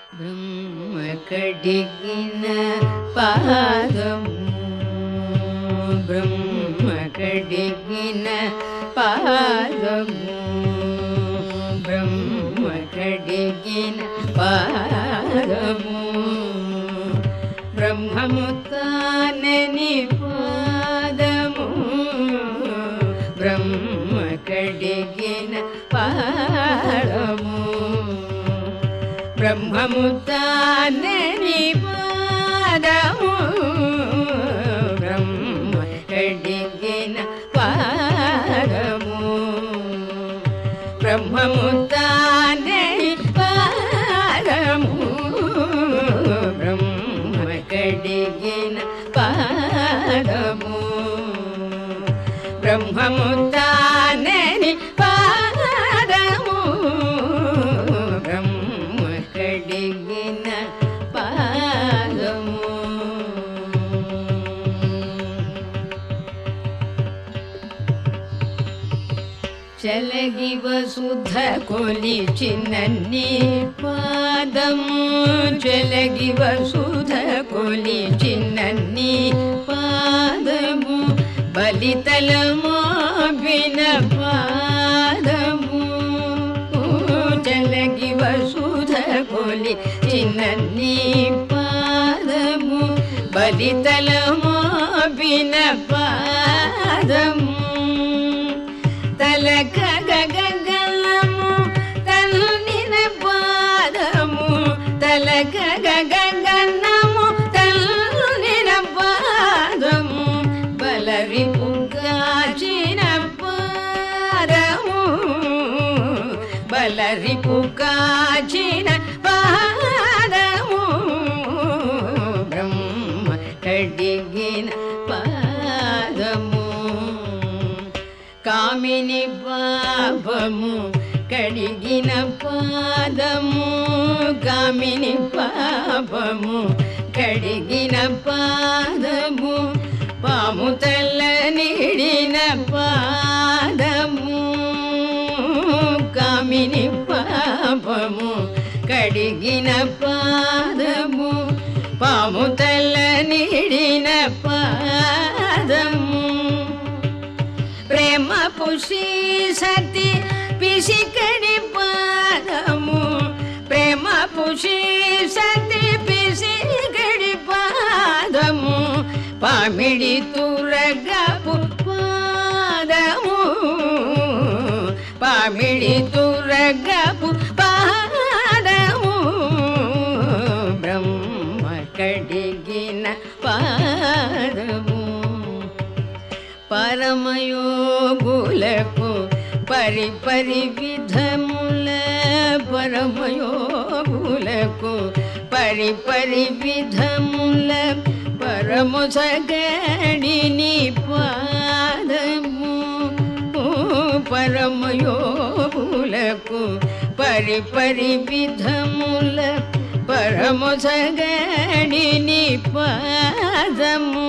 బ్రహ్మ కడిగిన పాదము బ్రహ్మ కడిగిన పాదము బ్రహ్మ కడిగిన పాదము బ్రహ్మము తానని పాదము బ్రహ్మ కడిగిన పాదము బ్రహ్మము తానని పాదము బ్రహ్మ కడిగిన పాదము బ్రహ్మము తానని పాదము బ్రహ్మ కడిగిన పాదము బ్రహ్మము తానని పాదము బ్రహ్మ కడిగిన పాదము చలగి వసుధ కొలిచినన్ని పాదము చలగి వసుధ కొలిచినన్ని పాదము బలితలమో విన పాదము చలగి వసుధ కొలిచినన్ని పాదము బలితలమో విన పాదము తలక గగనము తల్లిన పాదము తలక గగనము తల్లిన పాదము బలరి పుగాచిన పాదము బలరి పుగాచిన పాదము బ్రహ్మ కడిగిన పాదము కామిని పాపము కడిగిన పాదము కామిని పాపము కడిగిన పాదము పాము తల్ల నిడిన పాదము కామిని పాపము కడిగిన పాదము పాము తల్ల నిడిన పాదము ప్రేమ పుషి సతి పిసికడి పాదము ప్రేమ పుషి సతి పిసికడి పాదము పామిడి తురగపు పాదము పామిడి తురగపు పాదము బ్రహ్మ కడిగిన పాదము పరమయోగులకు పరిపరి విధముల పరమయోగులకు పరిపరి విధముల పరము సగడిని పాదము పరమయోగులకు పరిపరి విధముల పరము సగడిని పాదము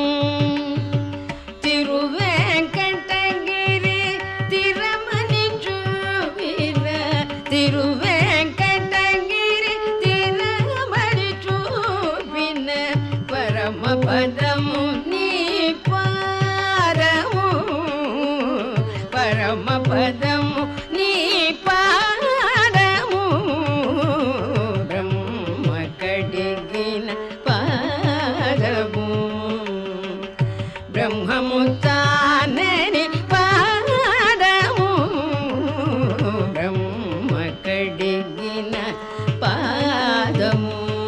తిరువేంకటగిరి తిరమని చూపిన తిరువేంకటగిరి తిరమని చూపిన పరమ పదము నీ పాదము పరమ పదము నీ పాదము బ్రహ్మ కడిగిన పాదము బ్రహ్మము తానని పాదము బ్రహ్మ కడిగిన పాదము